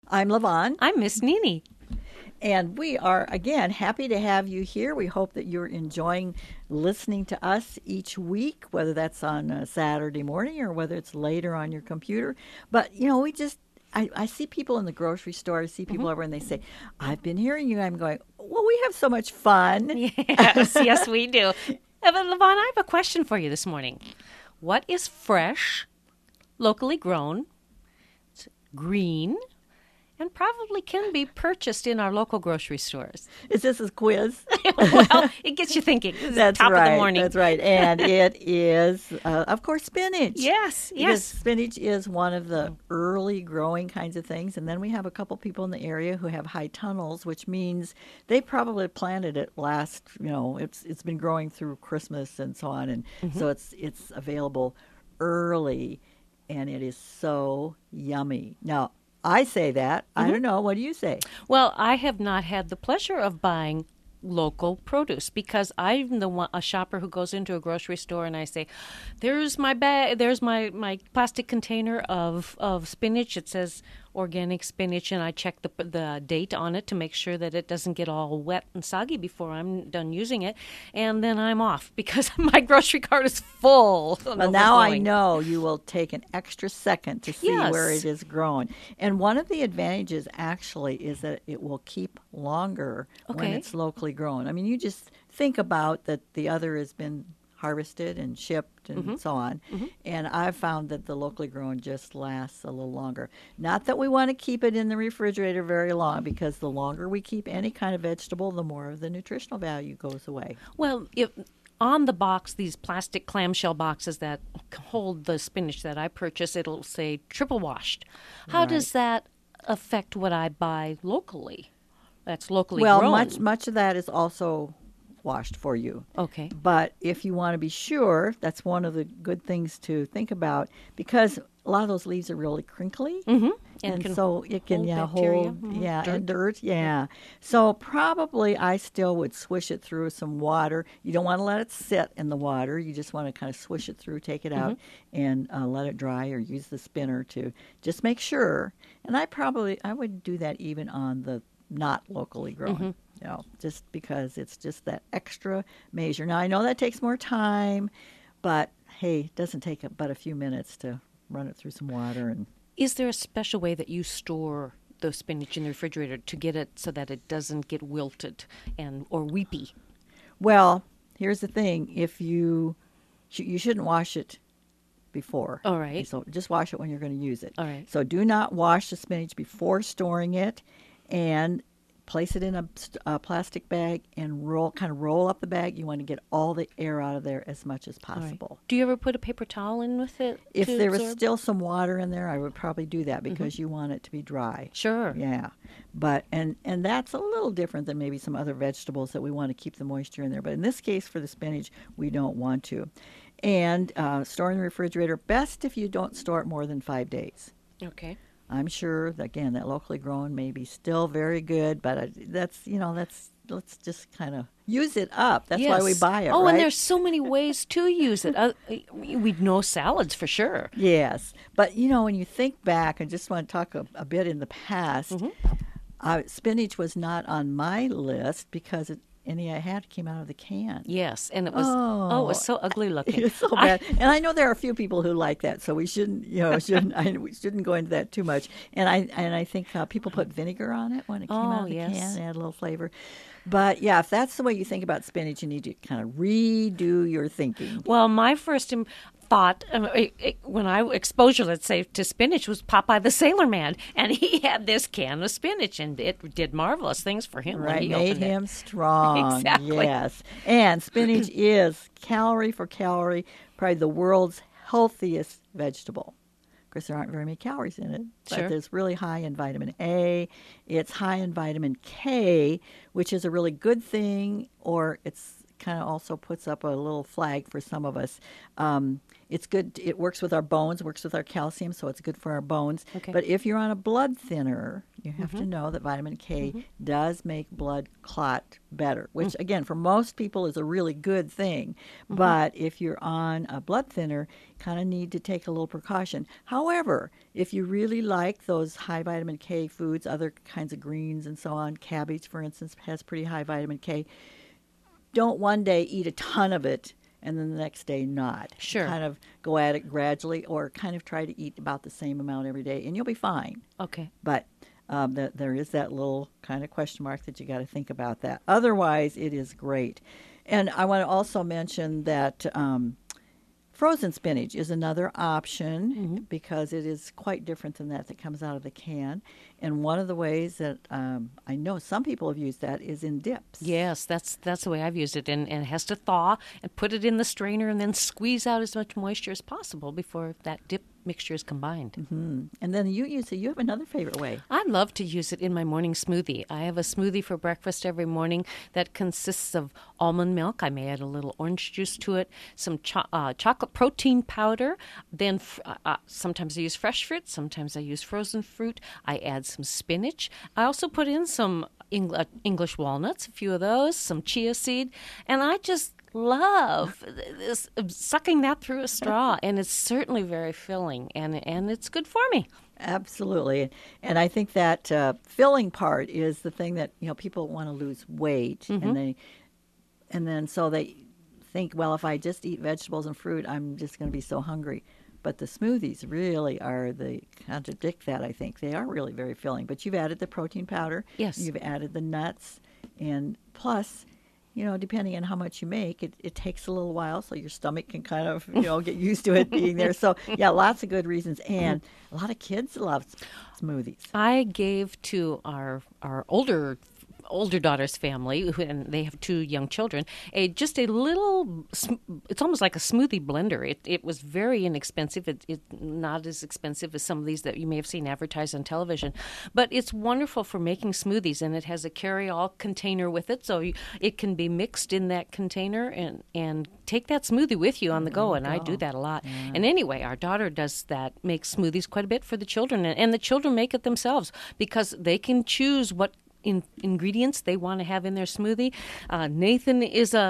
I'm Levon, I'm Miss Nini. and we are again happy to have you here. We hope that you're enjoying listening to us each week, whether that's on a Saturday morning or whether it's later on your computer. But, I see people in the grocery store, I see Hmm. people over, and they say, I've been hearing you. I'm going, well, we have so much fun. Yes, yes, we do. But Levon, I have a question for you this morning. What is fresh, locally grown, green, and probably can be purchased in our local grocery stores? Is this a quiz? Well, it gets you thinking. This is That's top right. of the morning. That's right. And it is, of course, spinach. Yes, Because yes. spinach is one of the early growing kinds of things. And then we have a couple people in the area who have high tunnels, which means they probably planted it it's been growing through Christmas and so on. And so it's available early, and it is so yummy. Now, I say that. I don't know. What do you say? Well, I have not had the pleasure of buying local produce because I'm a shopper who goes into a grocery store and I say, "There's my bag. There's my plastic container of spinach. It says organic spinach," and I check the date on it to make sure that it doesn't get all wet and soggy before I'm done using it, and then I'm off because my grocery cart is full. Well, now I know you will take an extra second to see Yes. where it is grown. And one of the advantages actually is that it will keep longer when Okay. it's locally grown. I mean, you just think about that the other has been harvested and shipped and so on. And I've found that the locally grown just lasts a little longer. Not that we want to keep it in the refrigerator very long, because the longer we keep any kind of vegetable, the more of the nutritional value goes away. Well, if on the box, these plastic clamshell boxes that hold the spinach that I purchase, it'll say triple washed. How Right. does that affect what I buy locally? That's locally Well, grown. much of that is also washed for you. Okay. But if you want to be sure, that's one of the good things to think about, because a lot of those leaves are really crinkly. Mm-hmm. And can so it can hold bacteria, hold dirt. and dirt, So probably I still would swish it through some water. You don't want to let it sit in the water. You just want to kind of swish it through, take it out, and let it dry, or use the spinner to just make sure. And I would do that even on the not locally grown. Just because it's just that extra measure. Now I know that takes more time, but hey, it doesn't take but a few minutes to run it through some water. And Is there a special way that you store the spinach in the refrigerator to get it so that it doesn't get wilted or weepy? well, here's the thing: if you shouldn't wash it before. All right. So just wash it when you're going to use it. All right. So do not wash the spinach before storing it, and place it in a plastic bag and roll up the bag. You want to get all the air out of there as much as All right. possible. Do you ever put a paper towel in with it? If to there was absorb? still some water in there, I would probably do that, because you want it to be dry. Sure. Yeah, but and that's a little different than maybe some other vegetables that we want to keep the moisture in there. But in this case, for the spinach, we don't want to. And store in the refrigerator, best if you don't store it more than 5 days. Okay. I'm sure that, again, that locally grown may be still very good, but let's just kind of use it up. That's why we Yes. buy it, Oh, right? and there's so many ways to use it. We know salads for sure. Yes, but when you think back, I just want to talk a bit in the past. Spinach was not on my list because any I had came out of the can. Yes, and it was it was so ugly looking. It's so bad, and I know there are a few people who like that, so we shouldn't, we shouldn't go into that too much. And I think people put vinegar on it when it came out of the yes. can, and add a little flavor. But yeah, if that's the way you think about spinach, you need to kind of redo your thinking. Well, my first thought when exposure, let's say, to spinach was Popeye the Sailor Man, and he had this can of spinach, and it did marvelous things for him. when Right, he made opened him strong. Exactly. Yes, and spinach is calorie for calorie, probably the world's healthiest vegetable. Of course, there aren't very many calories in it, but Sure. it's really high in vitamin A. It's high in vitamin K, which is a really good thing, or it's kind of also puts up a little flag for some of us. It's good. It works with our bones, works with our calcium, so it's good for our bones. Okay. But if you're on a blood thinner, you have to know that vitamin K does make blood clot better, which, again, for most people is a really good thing. But if you're on a blood thinner, kind of need to take a little precaution. However, if you really like those high vitamin K foods, other kinds of greens and so on, cabbage, for instance, has pretty high vitamin K, don't one day eat a ton of it and then the next day not. Sure. Kind of go at it gradually, or kind of try to eat about the same amount every day, and you'll be fine. Okay. But there is that little kind of question mark that you got to think about that. Otherwise, it is great. And I want to also mention that frozen spinach is another option because it is quite different than that comes out of the can. And one of the ways that I know some people have used that is in dips. Yes, that's the way I've used it. And it has to thaw and put it in the strainer and then squeeze out as much moisture as possible before that dip mixture is combined. Mm-hmm. And then you use it. You have another favorite way. I love to use it in my morning smoothie. I have a smoothie for breakfast every morning that consists of almond milk. I may add a little orange juice to it, some chocolate protein powder. Then sometimes I use fresh fruit. Sometimes I use frozen fruit. I add some spinach. I also put in some English walnuts, a few of those, some chia seed, and I just love this, sucking that through a straw, and it's certainly very filling, and it's good for me. Absolutely, and I think that filling part is the thing that people want to lose weight, and then so they think, well, if I just eat vegetables and fruit, I'm just going to be so hungry. But the smoothies really they contradict that, I think. They are really very filling. But you've added the protein powder. Yes. You've added the nuts. And plus, depending on how much you make, it takes a little while so your stomach can kind of, get used to it being there. So, yeah, lots of good reasons. And a lot of kids love smoothies. I gave to our older daughter's family, and they have 2 young children, just a little, it's almost like a smoothie blender. It was very inexpensive. It's not as expensive as some of these that you may have seen advertised on television. But it's wonderful for making smoothies, and it has a carry-all container with it, so it can be mixed in that container and take that smoothie with you on the go, and I do that a lot. Yeah. And anyway, our daughter does that, makes smoothies quite a bit for the children, and the children make it themselves because they can choose what ingredients they want to have in their smoothie. Nathan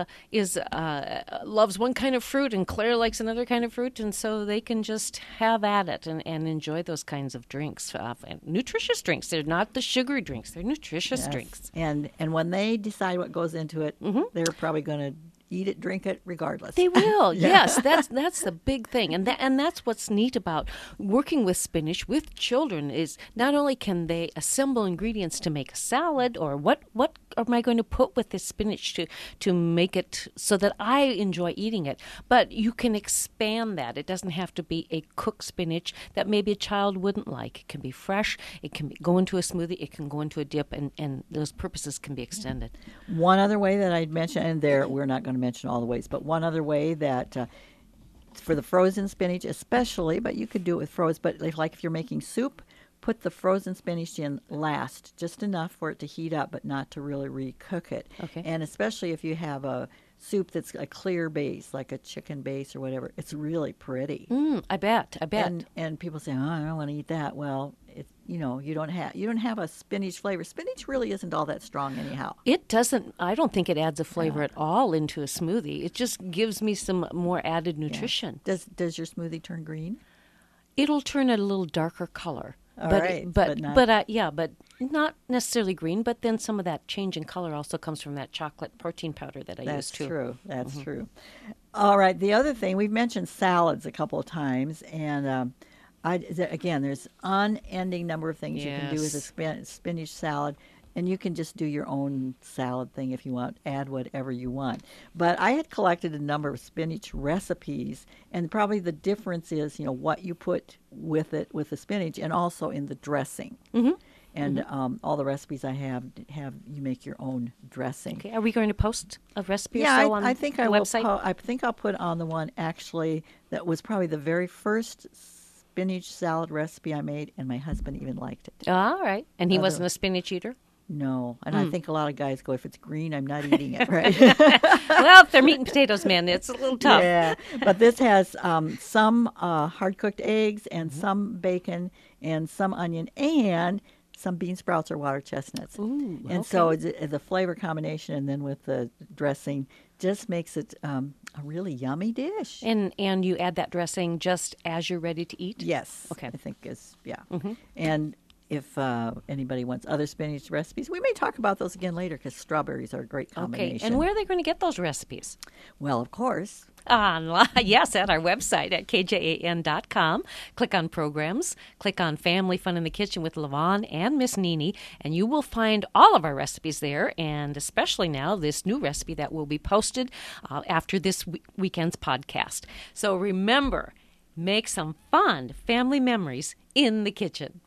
loves one kind of fruit, and Claire likes another kind of fruit, and so they can just have at it and enjoy those kinds of drinks, and nutritious drinks. They're not the sugary drinks; they're nutritious drinks. And when they decide what goes into it, they're probably going to eat it, drink it, regardless. They will, yes. That's the big thing, and that's what's neat about working with spinach with children is not only can they assemble ingredients to make a salad, or what am I going to put with this spinach to make it so that I enjoy eating it, but you can expand that. It doesn't have to be a cooked spinach that maybe a child wouldn't like. It can be fresh. It can go into a smoothie. It can go into a dip, and those purposes can be extended. One other way that I'd mention, and we're not going to mention all the ways, but one other way that for the frozen spinach especially, but you could do it with frozen, but if you're making soup, put the frozen spinach in last, just enough for it to heat up, but not to really recook it. Okay. And especially if you have a soup that's a clear base, like a chicken base or whatever, it's really pretty. I bet. And people say, I don't want to eat that. Well, you don't have a spinach flavor. Spinach really isn't all that strong anyhow. It doesn't. I don't think it adds a flavor at all into a smoothie. It just gives me some more added nutrition. Yeah. Does your smoothie turn green? It'll turn a little darker color. But not necessarily green. But then some of that change in color also comes from that chocolate proteen powder that I use too. That's true. All right. The other thing, we've mentioned salads a couple of times, and again, there's unending number of things you can do with a spinach salad. And you can just do your own salad thing if you want, add whatever you want. But I had collected a number of spinach recipes, and probably the difference is, what you put with it, with the spinach, and also in the dressing. Mm-hmm. And all the recipes I have you make your own dressing. Okay, are we going to post a recipe on I think the I will website? I think I'll put on the one, actually, that was probably the very first spinach salad recipe I made, and my husband even liked it. All right. And he wasn't a spinach eater? No, and I think a lot of guys go, if it's green, I'm not eating it, right? Well, if they're meat and potatoes, man, it's a little tough. Yeah, but this has some hard-cooked eggs and some bacon and some onion and some bean sprouts or water chestnuts. Ooh, and so it's the flavor combination, and then with the dressing, just makes it a really yummy dish. And you add that dressing just as you're ready to eat? Yes. Okay. I think And if anybody wants other spinach recipes, we may talk about those again later because strawberries are a great combination. Okay. And where are they going to get those recipes? Well, of course. Yes, at our website at kjan.com. Click on Programs. Click on Family Fun in the Kitchen with Levon and Miss Nini, and you will find all of our recipes there, and especially now this new recipe that will be posted after this weekend's podcast. So remember, make some fun family memories in the kitchen.